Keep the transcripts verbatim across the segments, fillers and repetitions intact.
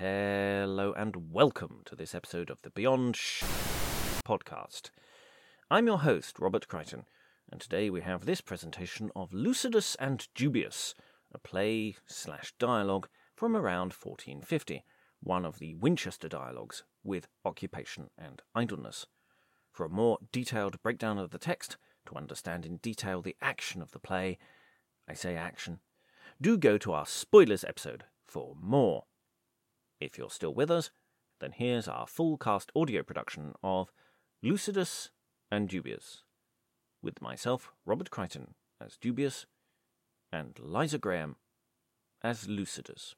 Hello and welcome to this episode of the Beyond Sh- podcast. I'm your host, Robert Crichton, and today we have this presentation of Lucidus and Dubius, a play slash dialogue from around fourteen fifty, one of the Winchester dialogues with occupation and idleness. For a more detailed breakdown of the text, to understand in detail the action of the play, I say action, do go to our spoilers episode for more. If you're still with us, then here's our full cast audio production of Lucidus and Dubius, with myself, Robert Crichton, as Dubius, and Liza Graham as Lucidus.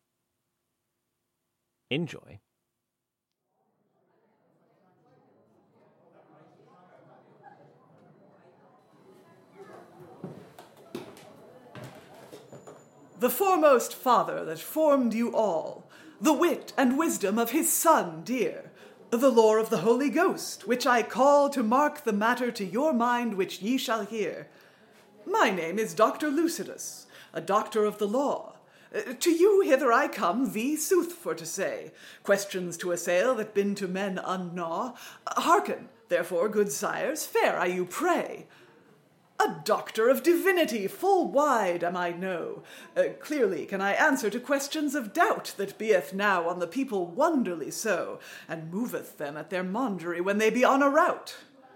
Enjoy. The foremost father that formed you all, the wit and wisdom of his son dear, the lore of the Holy Ghost, which I call to mark the matter to your mind which ye shall hear. My name is Doctor Lucidus, a doctor of the law. Uh, to you hither I come, thee sooth for to say, questions to assail that been to men unknaw. Uh, hearken, therefore, good sires, fair I you pray. A doctor of divinity, full wide am I know. Uh, clearly can I answer to questions of doubt that beeth now on the people wonderly so, and moveth them at their maundery when they be on a rout.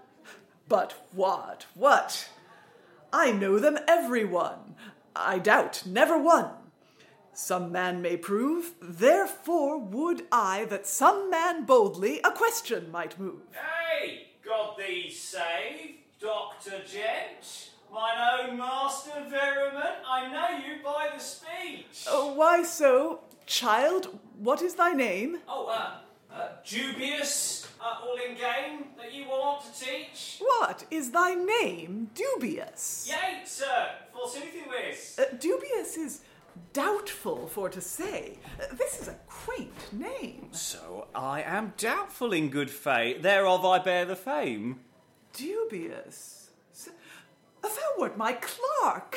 But what, what? I know them every one. I doubt never one. Some man may prove, therefore would I that some man boldly a question might move. Hey, God thee save, Doctor Gent, mine own master Veriment, I know you by the speech. Oh, why so? Child, what is thy name? Oh, uh, uh, Dubius, uh, all in game that you want to teach? What is thy name? Dubius. Yea, sir, forsooth you is. Uh, Dubius is doubtful for to say. Uh, this is a quaint name. So I am doubtful in good faith, thereof I bear the fame. Dubius? S- Thou wert my clerk.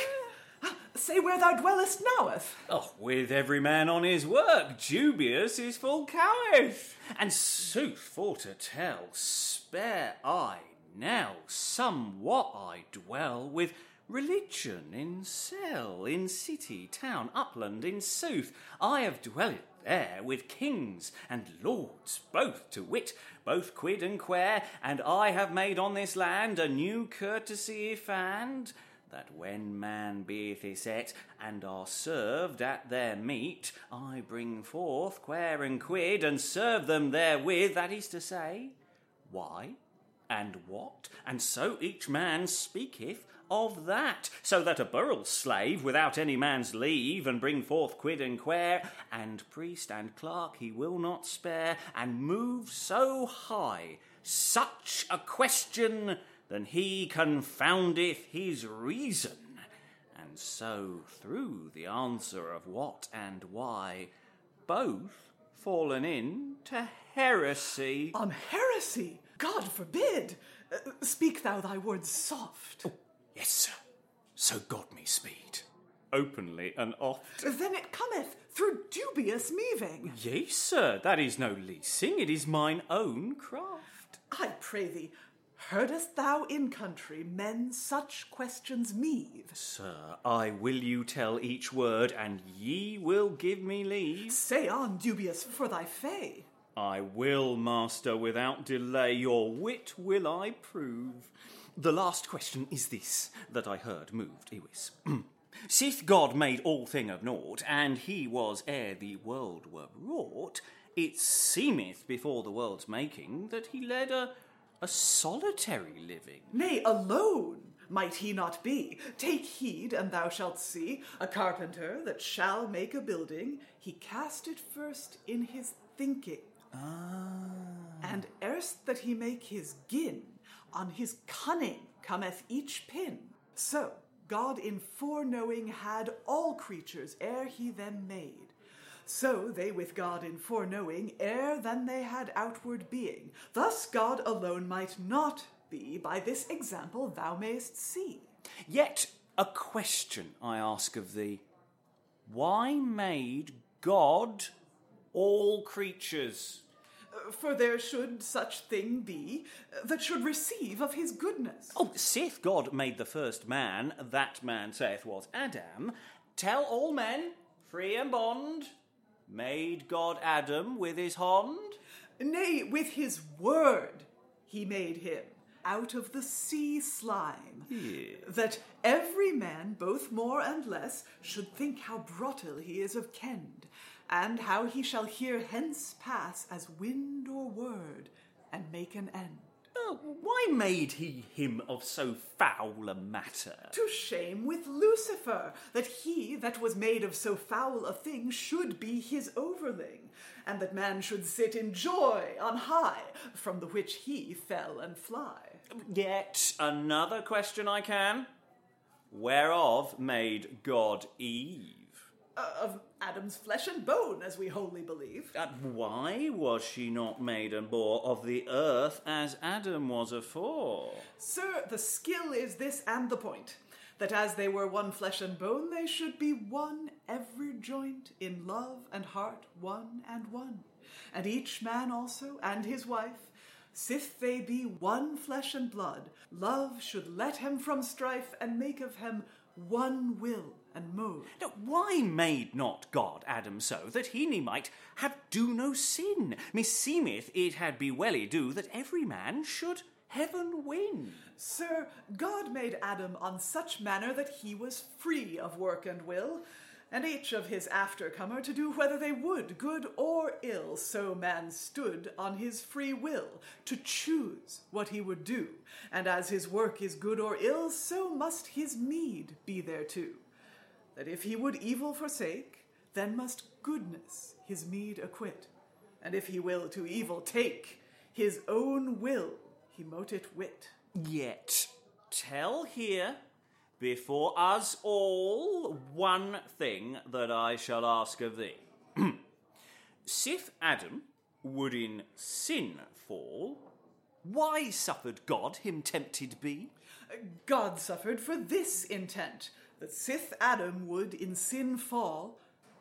Say where thou dwellest noweth. Oh, with every man on his work, Dubius is full coweth. And sooth for to tell, spare I now somewhat I dwell with religion in cell, in city, town, upland, in sooth. I have dwelled there with kings and lords, both to wit, both quid and quare, and I have made on this land a new courtesy fand, that when man beeth yset, and are served at their meat, I bring forth quare and quid, and serve them therewith, that is to say, why, and what, and so each man speaketh of that, so that a borough slave, without any man's leave, and bring forth quid and quare, and priest and clerk he will not spare, and move so high such a question, than he confoundeth his reason, and so through the answer of what and why, both fallen into heresy. On heresy? God forbid! Uh, speak thou thy words soft. Oh, yes, sir. So God me speed. Openly and oft. Then it cometh through dubious meaving. Yea, sir, that is no leasing, it is mine own craft. I pray thee, heardest thou in country men such questions meave? Sir, I will you tell each word, and ye will give me leave. Say on, Dubius, for thy fay. I will, master, without delay, your wit will I prove. The last question is this, that I heard moved Ewis. Sith God made all thing of naught, and he was ere the world were wrought, it seemeth before the world's making that he led a, a solitary living. Nay, alone might he not be. Take heed, and thou shalt see, a carpenter that shall make a building, he cast it first in his thinking. Ah. And erst that he make his gin, on his cunning cometh each pin. So God in foreknowing had all creatures ere he them made. So they with God in foreknowing ere than they had outward being. Thus God alone might not be, by this example thou mayst see. Yet a question I ask of thee. Why made God all creatures. For there should such thing be that should receive of his goodness. Oh, sith God made the first man, that man saith was Adam, tell all men, free and bond, made God Adam with his hand? Nay, with his word he made him, out of the sea slime, Yeah. that every man, both more and less, should think how broughtil he is of kend, and how he shall hear hence pass as wind or word, and make an end. Oh, why made he him of so foul a matter? To shame with Lucifer, that he that was made of so foul a thing should be his overling, and that man should sit in joy on high, from the which he fell and fly. Yet another question I can. Whereof made God Eve? Uh, of Adam's flesh and bone, as we wholly believe. Uh, why was she not made and bore of the earth as Adam was afore? Sir, the skill is this and the point, that as they were one flesh and bone, they should be one every joint, in love and heart one and one. And each man also, and his wife, sith they be one flesh and blood, love should let him from strife, and make of him one will and mode. Now, why made not God Adam so, that he ne might have do no sin? Meseemeth it had be welly do that every man should heaven win. Sir, God made Adam on such manner that he was free of work and will, and each of his aftercomer to do whether they would, good or ill. So man stood on his free will, to choose what he would do, and as his work is good or ill, so must his meed be thereto. That if he would evil forsake, then must goodness his meed acquit, and if he will to evil take, his own will he mote it wit. Yet tell here, before us all, one thing that I shall ask of thee. Sith Adam would in sin fall, why suffered God him tempted be? God suffered for this intent, that sith Adam would in sin fall,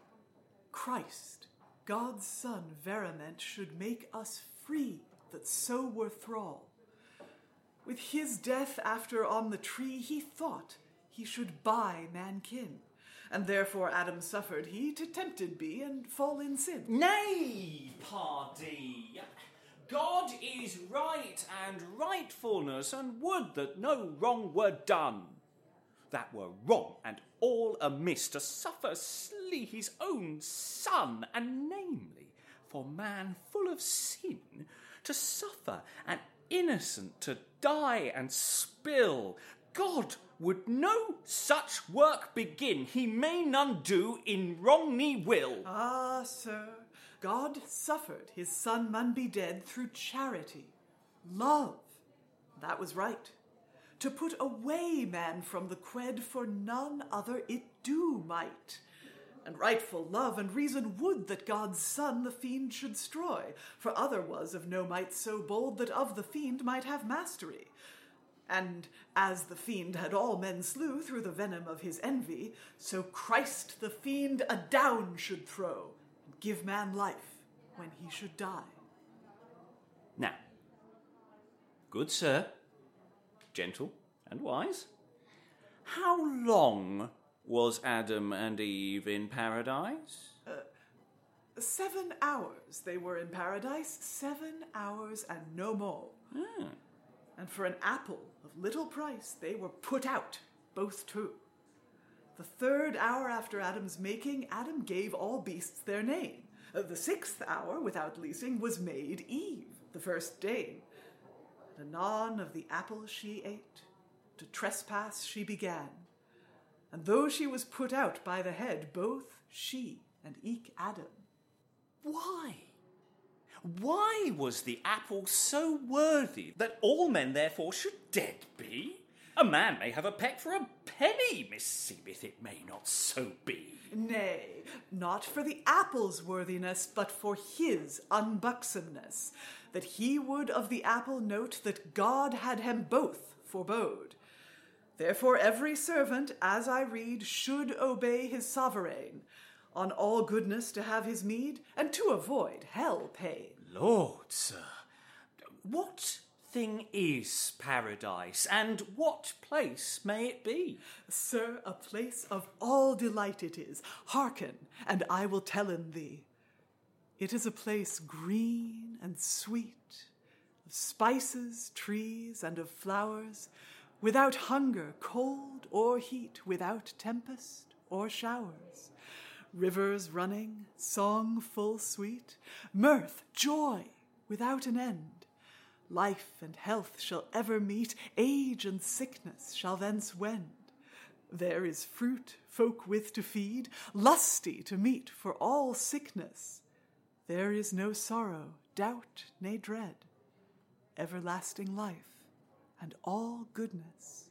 Christ, God's Son, verament, should make us free that so were thrall. With his death after on the tree, he thought he should buy mankin, and therefore Adam suffered he to tempted be and fall in sin. Nay, pardie, God is right and rightfulness, and would that no wrong were done. That were wrong and all amiss to suffer slee his own son, and namely for man full of sin to suffer, and innocent to die and spill. God would no such work begin, he may none do in wrong ne will. Ah, sir, God suffered his son man be dead through charity, love. That was right. To put away man from the qued, for none other it do might. And rightful love and reason would that God's son the fiend should stroy, for other was of no might so bold that of the fiend might have mastery. And as the fiend had all men slew through the venom of his envy, so Christ the fiend adown should throw, and give man life when he should die. Now, good sir, gentle and wise, how long was Adam and Eve in paradise? Uh, seven hours they were in paradise, seven hours and no more. Ah. And for an apple of little price they were put out, both two. The third hour after Adam's making, Adam gave all beasts their name. Uh, the sixth hour, without leasing, was made Eve, the first dame. And anon of the apple she ate, to trespass she began. And though she was put out by the head, both she and eke Adam. Why? Why was the apple so worthy that all men therefore should dead be? A man may have a peck for a penny, meseemeth it may not so be. Nay, not for the apple's worthiness, but for his unbuxomness, that he would of the apple note that God had him both forbode. Therefore every servant, as I read, should obey his sovereign. on all goodness to have his meed, and to avoid hell pain. Lord, sir, what thing is paradise, and what place may it be? Sir, a place of all delight it is. Hearken, and I will tellen thee. It is a place green and sweet, of spices, trees, and of flowers, without hunger, cold, or heat, without tempest or showers. Rivers running, song full sweet, mirth, joy, without an end. Life and health shall ever meet, age and sickness shall thence wend. There is fruit folk with to feed, lusty to meet for all sickness. There is no sorrow, doubt, ne dread, everlasting life and all goodness.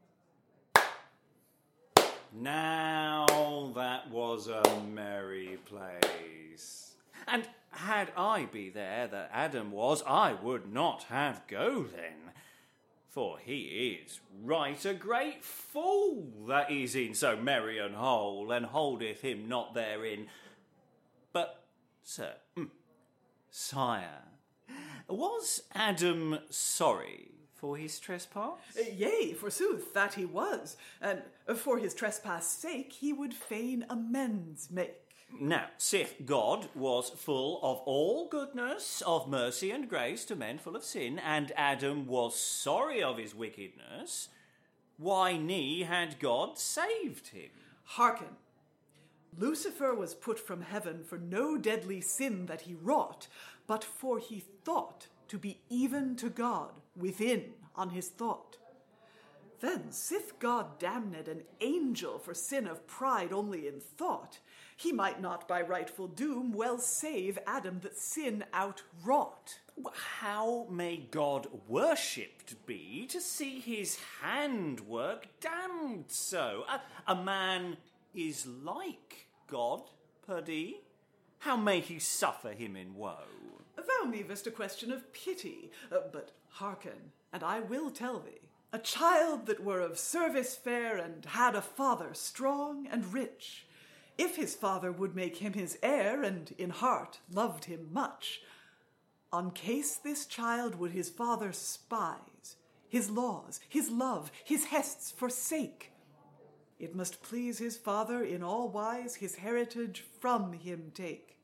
Now that was a merry place. And had I be there that Adam was, I would not have go then. For he is right a great fool that is in so merry an hole, and holdeth him not therein. But, sir, mm, sire, was Adam sorry for his trespass? Yea, forsooth, that he was, and for his trespass' sake he would fain amends make. Now, sith God was full of all goodness, of mercy and grace to men full of sin, and Adam was sorry of his wickedness, why ne had God saved him? Hearken. Lucifer was put from heaven for no deadly sin that he wrought, but for he thought to be even to God within on his thought. Then, sith God damned an angel for sin of pride only in thought, he might not by rightful doom well save Adam that sin outwrought. How may God worshipped be to see his handwork damned so? A, a man is like God, pardie. How may he suffer him in woe? Thou meavest a question of pity, uh, but hearken, and I will tell thee. A child that were of service fair and had a father strong and rich, if his father would make him his heir, and in heart loved him much, on case this child would his father spise, his laws, his love, his hests forsake, it must please his father in all wise his heritage from him take.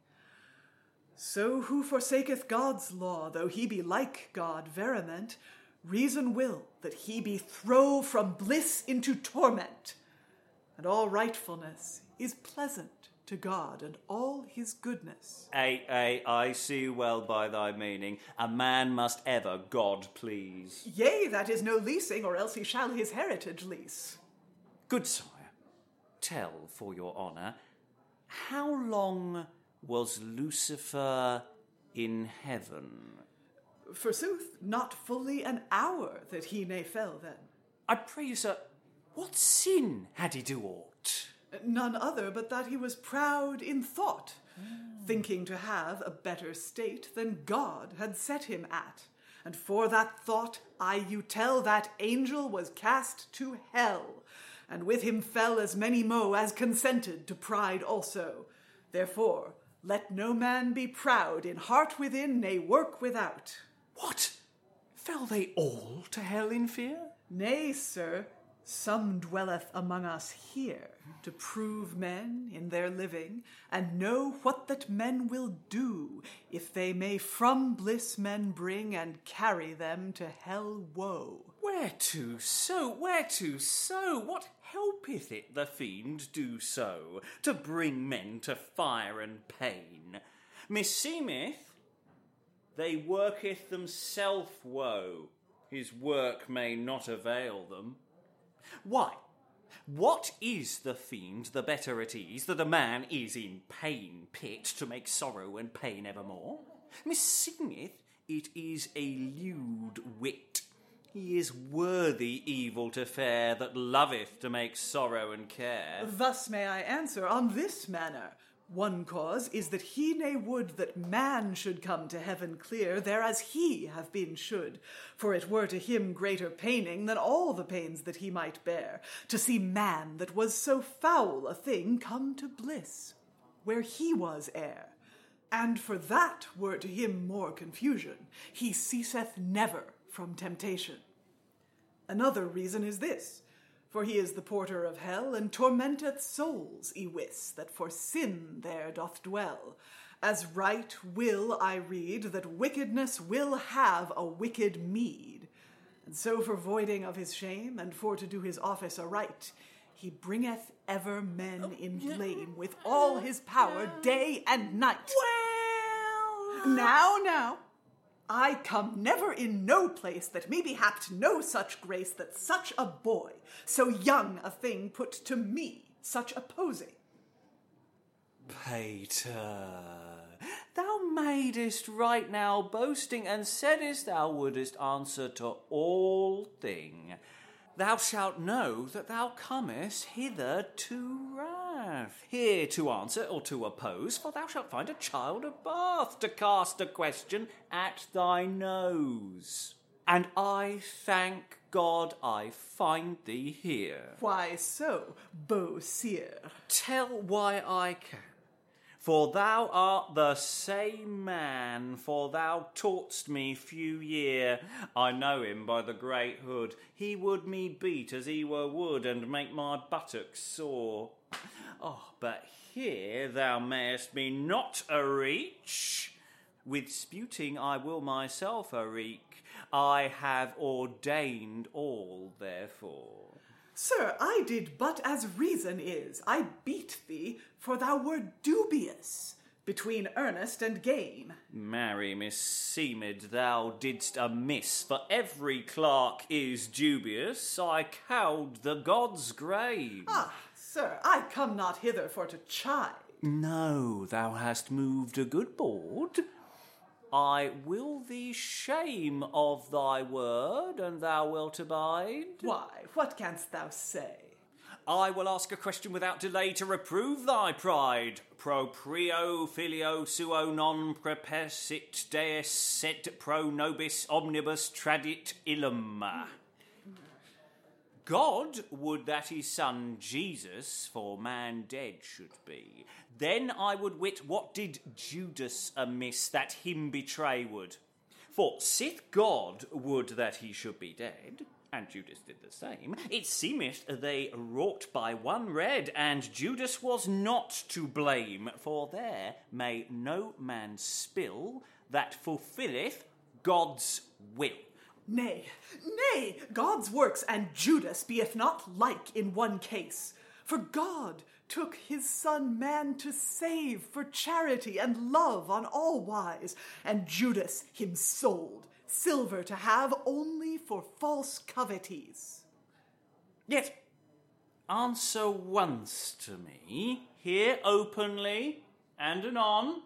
So who forsaketh God's law, though he be like God verament, reason will that he be throw from bliss into torment, and all rightfulness is pleasant to God and all his goodness. Ay, ay, I see well by thy meaning. A man must ever God please. Yea, that is no leasing, or else he shall his heritage lease. Good sire, tell for your honour, how long was Lucifer in heaven? Forsooth, not fully an hour that he ne fell then. I pray you, sir, what sin had he do aught? None other but that he was proud in thought, mm. thinking to have a better state than God had set him at. And for that thought, I you tell, that angel was cast to hell, and with him fell as many mo as consented to pride also. Therefore, let no man be proud in heart within, ne work without. What? Fell they all to hell in fear? Nay, sir, some dwelleth among us here, to prove men in their living, and know what that men will do, if they may from bliss men bring, and carry them to hell woe. Whereto so? Whereto so? What helpeth it the fiend do so, to bring men to fire and pain? Meseemeth they worketh themself woe, his work may not avail them. Why, what is the fiend the better at ease, that a man is in pain pit to make sorrow and pain evermore? Meseemeth it is a lewd wit. He is worthy evil to fare, that loveth to make sorrow and care. Thus may I answer on this manner. One cause is that he ne would that man should come to heaven clear, thereas he have been should, for it were to him greater paining than all the pains that he might bear, to see man that was so foul a thing come to bliss. where he was heir. And for that were to him more confusion, he ceaseth never from temptation. Another reason is this, for he is the porter of hell, and tormenteth souls, y-wis, that for sin there doth dwell. As right will I read, that wickedness will have a wicked meed. And so for voiding of his shame, and for to do his office aright, he bringeth ever men in blame with all his power, day and night. Well... Now, now, I come never in no place that me be happed no such grace that such a boy, so young a thing, put to me such opposing. Pater, thou madest right now boasting, and saidest thou wouldest answer to all thing. Thou shalt know that thou comest hither to wrath, here to answer or to oppose, for thou shalt find a child of Bath to cast a question at thy nose. And I thank God I find thee here. Why so, beau sire? Tell why I can. For thou art the same man, for thou taught'st me few year. I know him by the great hood. He would me beat as he were wood, and make my buttocks sore. Oh, but here thou mayest me not a reach. With sputing I will myself a wreak. I have ordained all therefore. Sir, I did but as reason is. I beat thee, for thou wert dubious between earnest and game. Marry, misseemed thou didst amiss, for every clerk is dubious. I cowed the god's grave. Ah, sir, I come not hither for to chide. No, thou hast moved a good board. I will thee shame of thy word, and thou wilt abide. Why, what canst thou say? I will ask a question without delay to reprove thy pride. Proprio filio suo non prepersit deus, sed pro nobis omnibus tradit illum. God would that his son Jesus for man dead should be. Then I would wit what did Judas amiss that him betray would. For sith God would that he should be dead, and Judas did the same, it seemeth they wrought by one red, and Judas was not to blame, for there may no man spill that fulfilleth God's will. Nay, nay, God's works and Judas beeth not like in one case. For God took his son man to save for charity and love on all wise, and Judas him sold, silver to have only for false coveties. Yet answer once to me, here openly and anon,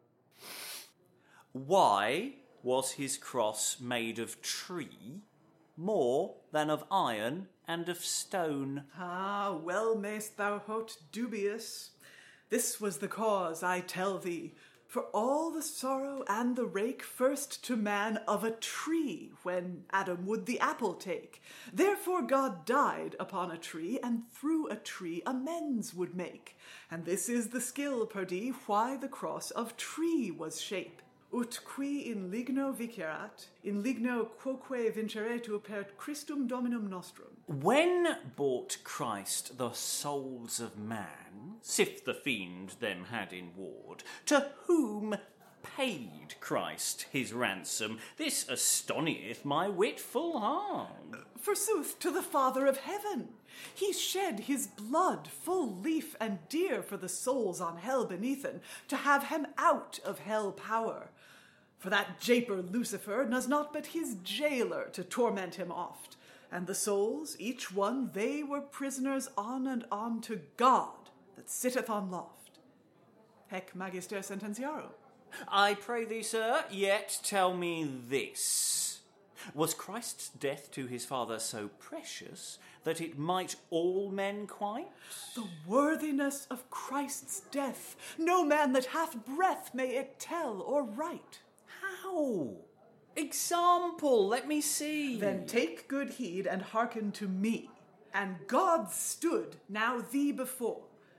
why was his cross made of tree more than of iron and of stone? Ah, well mayst thou hote dubious. This was the cause, I tell thee, for all the sorrow and the rake first to man of a tree, when Adam would the apple take. Therefore God died upon a tree, and through a tree amends would make. And this is the skill, pardie, why the cross of tree was shape. Ut qui in ligno vicerat, in ligno quoque vinceretur per Christum Dominum nostrum. When bought Christ the souls of man, sith the fiend them had in ward, to whom paid Christ his ransom? This astonieth my wit full hard. Forsooth, to the Father of heaven. He shed his blood full lief and dear for the souls on hell beneathen, to have him out of hell power. For that japer Lucifer does not but his jailer to torment him oft, and the souls, each one, they were prisoners on and on to God that sitteth on loft. Hec magister sententiarum. I pray thee, sir, yet tell me this. Was Christ's death to his Father so precious that it might all men quite? The worthiness of Christ's death, no man that hath breath may it tell or write. How? Example, let me see. Then take good heed and hearken to me. And God stood now thee before,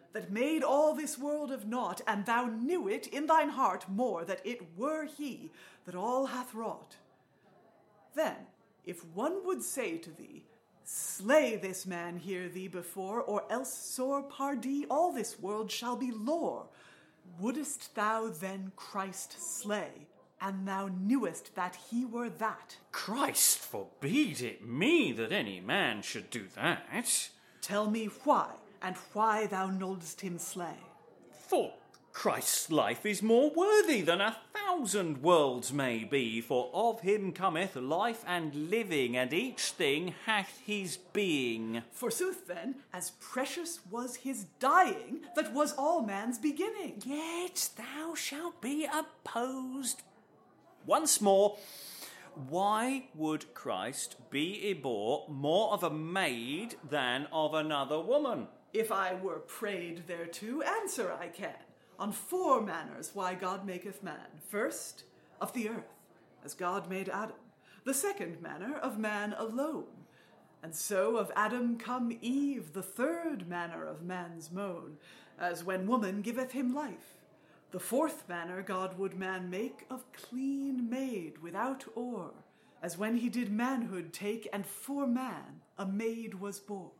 that made all this world of naught, and thou knew it in thine heart more, that it were he that all hath wrought. Then, if one would say to thee, slay this man here thee before, or else sore pardie, all this world shall be lore. Wouldest thou then Christ slay, and thou knewest that he were that? Christ forbid it me that any man should do that. Tell me why, and why thou knowledst him slay. For Christ's life is more worthy than a thousand worlds may be, for of him cometh life and living, and each thing hath his being. Forsooth then, as precious was his dying, that was all man's beginning. Yet thou shalt be opposed. Once more, why would Christ be ybore more of a maid than of another woman? If I were prayed thereto, answer I can. On four manners why God maketh man. First, of the earth, as God made Adam. The second manner, of man alone. And so of Adam come Eve, the third manner of man's moan, as when woman giveth him life. The fourth manner God would man make of clean maid without o'er, as when he did manhood take, and for man a maid was bore.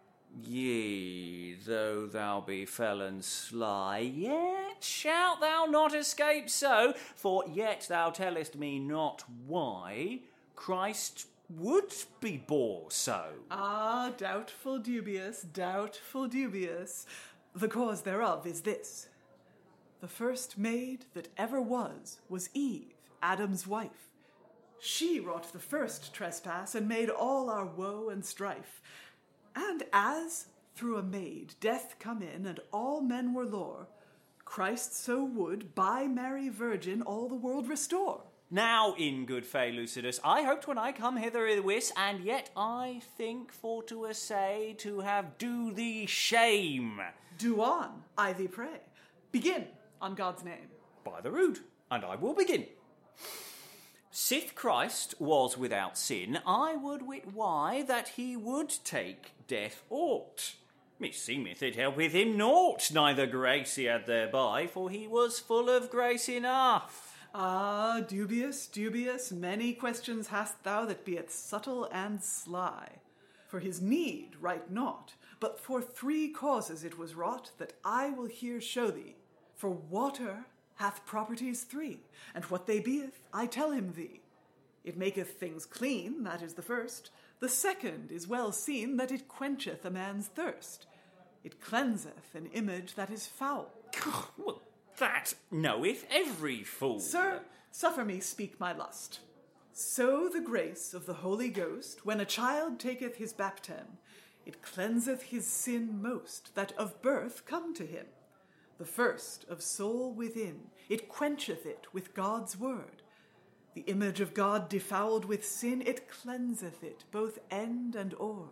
Yea, though thou be felon sly, yet shalt thou not escape so, for yet thou tellest me not why Christ would be bore so. Ah, doubtful dubious, doubtful dubious. The cause thereof is this. The first maid that ever was, was Eve, Adam's wife. She wrought the first trespass, and made all our woe and strife. And as, through a maid, death come in, and all men were lore, Christ so would, by Mary Virgin, all the world restore. Now, in good fay, Lucidus, I hoped when I come hither i'wis, and yet I think for to assay to have do thee shame. Do on, I thee pray. Begin, on God's name. By the rood, and I will begin. Sith Christ was without sin, I would wit why that he would take death ought. Meseemeth it helpeth him naught, neither grace he had thereby, for he was full of grace enough. Ah, dubious, dubious, many questions hast thou that be'th subtle and sly. For his need right not, but for three causes it was wrought, that I will here show thee. For water hath properties three, and what they be'th I tell him thee. It maketh things clean, that is the first. The second is well seen, that it quencheth a man's thirst. It cleanseth an image that is foul. Well, that knoweth every fool. Sir, suffer me speak my lust. So the grace of the Holy Ghost, when a child taketh his baptism, it cleanseth his sin most, that of birth come to him. The first of soul within, it quencheth it with God's word. The image of God defouled with sin, it cleanseth it, both end and ord.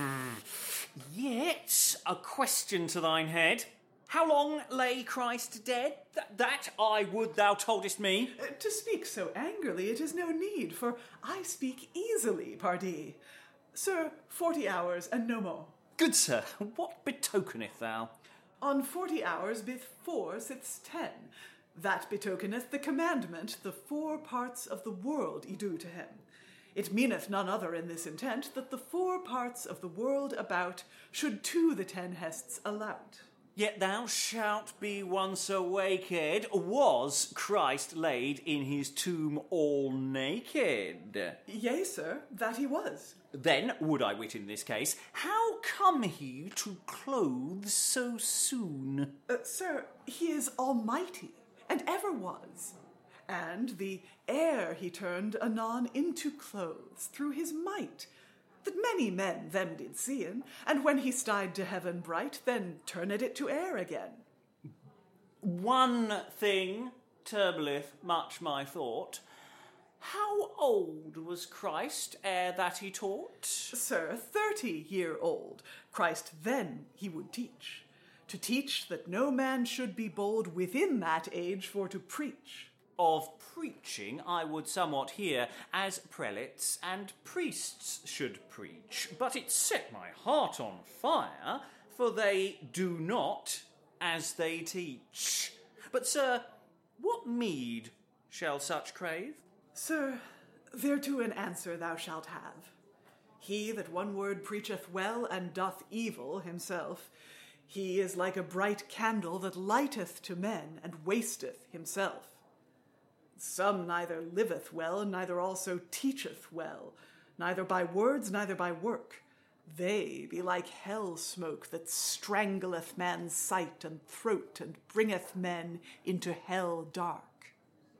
Yet, a question to thine head. How long lay Christ dead? Th- that I would thou toldest me. Uh, to speak so angrily it is no need, for I speak easily, pardie. Sir, forty hours and no more. Good sir, what betokeneth thou? On forty hours bith four siths ten. That betokeneth the commandment, the four parts of the world y do to him. It meaneth none other in this intent, that the four parts of the world about should to the ten hests allowed. Yet thou shalt be once awaked. Was Christ laid in his tomb all naked? Yea, sir, that he was. Then would I wit in this case, how come he to clothes so soon? Uh, sir, he is almighty, and ever was. And the air he turned anon into clothes through his might, that many men them did see'n, and when he stied to heaven bright, then turned it to air again. One thing troubleth much my thought. How old was Christ ere that he taught? Sir, thirty year old. Christ then he would teach. To teach that no man should be bold within that age for to preach. Of preaching I would somewhat hear, as prelates and priests should preach, but it set my heart on fire, for they do not as they teach. But, sir, what meed shall such crave? Sir, thereto an answer thou shalt have. He that one word preacheth well and doth evil himself, he is like a bright candle that lighteth to men and wasteth himself. Some neither liveth well, neither also teacheth well, neither by words, neither by work. They be like hell smoke that strangleth man's sight and throat, and bringeth men into hell dark.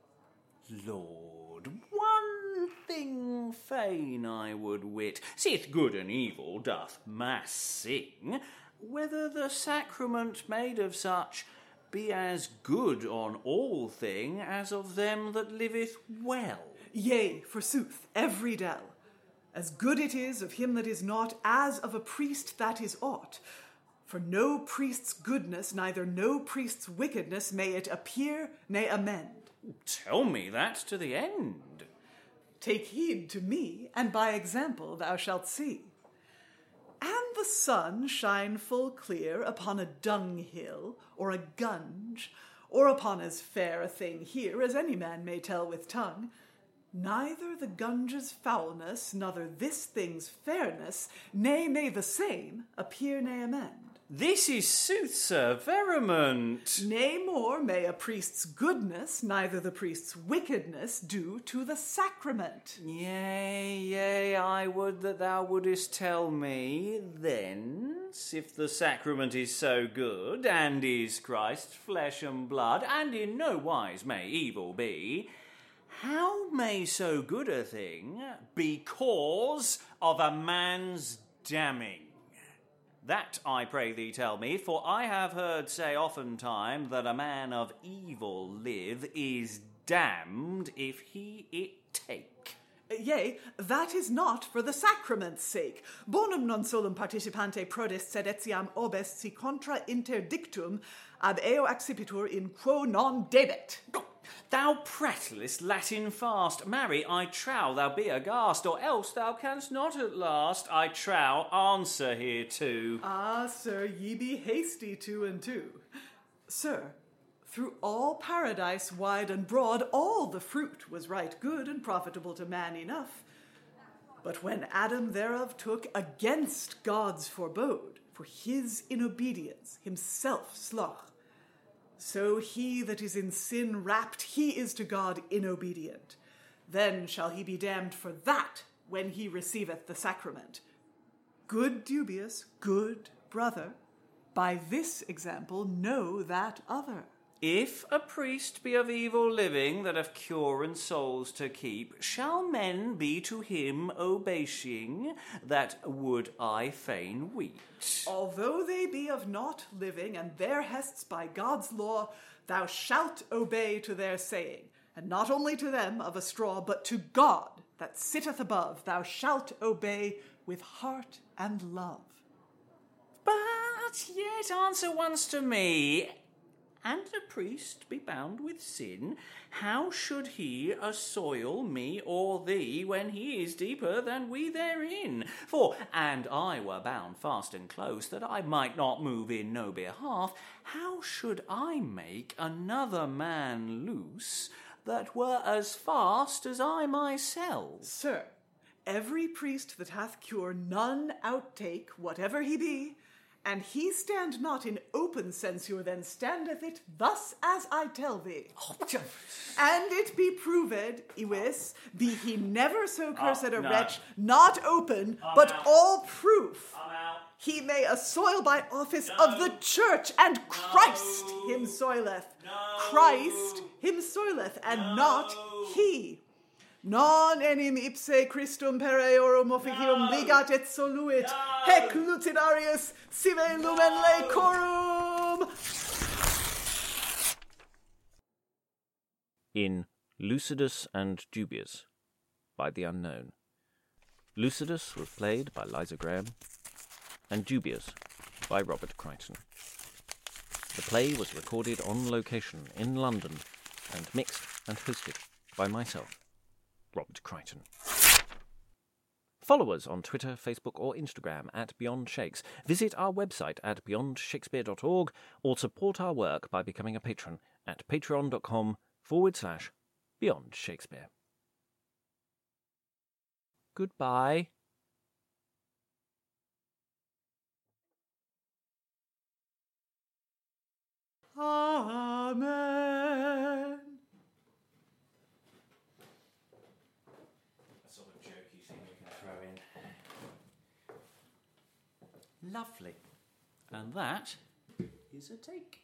Lord, one thing fain I would wit, sith good and evil doth mass sing, whether the sacrament made of such be as good on all thing as of them that liveth well. Yea, forsooth, every dell. As good it is of him that is not, as of a priest that is aught. For no priest's goodness, neither no priest's wickedness may it appear, nay amend. Tell me that to the end. Take heed to me, and by example thou shalt see. And the sun shine full clear upon a dunghill, or a gunge, or upon as fair a thing here as any man may tell with tongue, neither the gunge's foulness, nother this thing's fairness, nay, may the same appear, nay, amend. This is sooth, sir, veriment. Nay, more may a priest's goodness, neither the priest's wickedness, do to the sacrament. Yea, yea, I would that thou wouldest tell me, thence, if the sacrament is so good, and is Christ's flesh and blood, and in no wise may evil be, how may so good a thing be cause of a man's damning? That, I pray thee, tell me, for I have heard say oftentime that a man of evil live is damned if he it take. Yea, that is not for the sacrament's sake. Bonum non solum participante prodest, sed etiam obest si contra interdictum ab eo accipitur in quo non debet. Thou prattlest Latin fast. Marry, I trow thou be aghast, or else thou canst not at last, I trow, answer hereto. Ah, sir, ye be hasty two and two. Sir, through all paradise wide and broad, all the fruit was right good and profitable to man enough. But when Adam thereof took, against God's forebode, for his inobedience himself slough, so he that is in sin wrapped, he is to God inobedient. Then shall he be damned for that when he receiveth the sacrament. Good Dubius, good brother, by this example know that other. If a priest be of evil living that have cure and souls to keep, shall men be to him obeying? That would I fain weet. Although they be of not living, and their hests by God's law, thou shalt obey to their saying, and not only to them of a straw, but to God that sitteth above, thou shalt obey with heart and love. But yet answer once to me. And a priest be bound with sin, how should he assoil me or thee when he is deeper than we therein? For, and I were bound fast and close, that I might not move in no behalf, how should I make another man loose that were as fast as I myself? Sir, every priest that hath cure none outtake, whatever he be, and he stand not in open censure, then standeth it thus as I tell thee. And it be proved, Iwis, be he never so cursed Oh, a no. wretch, not open, I'm but out. all proof. I'm out. He may assoil by office No. of the church, and Christ him soileth. No. Christ him soileth, and No. not he. Non enim ipse Christum pereorum officium No. ligat et soluit. No. Hec lucidarius sive lumen lecorum. In Lucidus and Dubius by the Unknown. Lucidus was played by Liza Graham, and Dubius by Robert Crichton. The play was recorded on location in London and mixed and hosted by myself, Robert Crichton. Follow us on Twitter, Facebook or Instagram at Beyond Shakes. Visit our website at beyond shakespeare dot org or support our work by becoming a patron at patreon.com forward slash Beyond Shakespeare. Goodbye. Amen. A sort of jokey thing you can throw in. Lovely. And that is a take.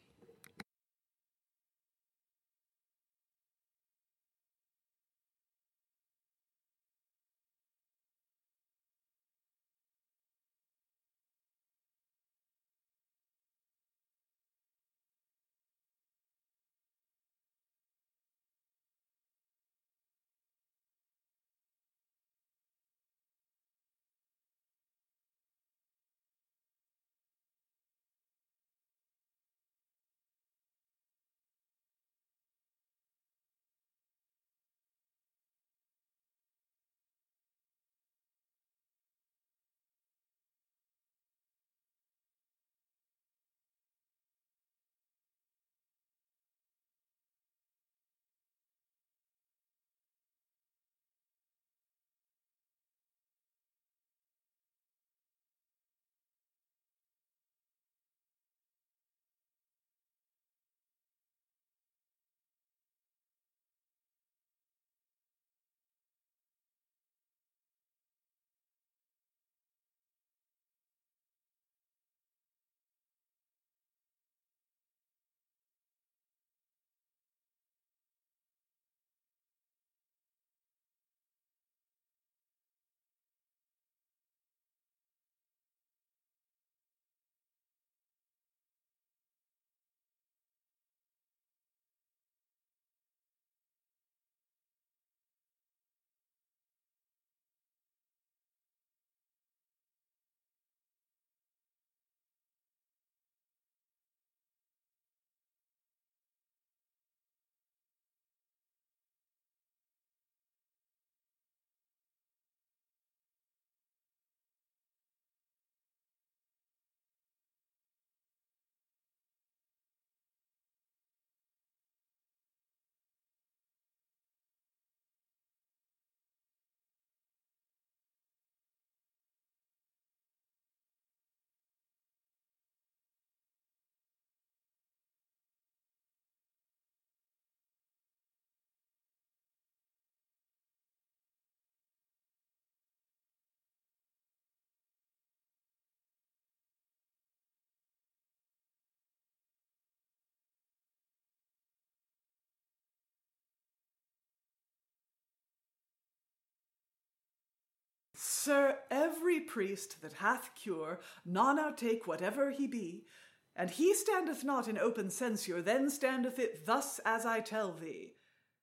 Sir, every priest that hath cure, none take whatever he be, and he standeth not in open censure, then standeth it thus as I tell thee.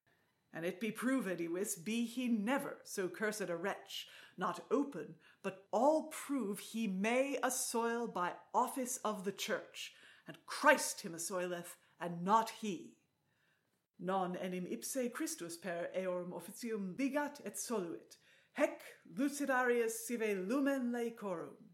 And it be proved, Ewis, be he never so cursed a wretch, not open, but all prove he may assoil by office of the church, and Christ him assoileth, and not he. Non enim ipse Christus per eorum officium bigat et soluit, hec lucidarius sive lumen leicorum.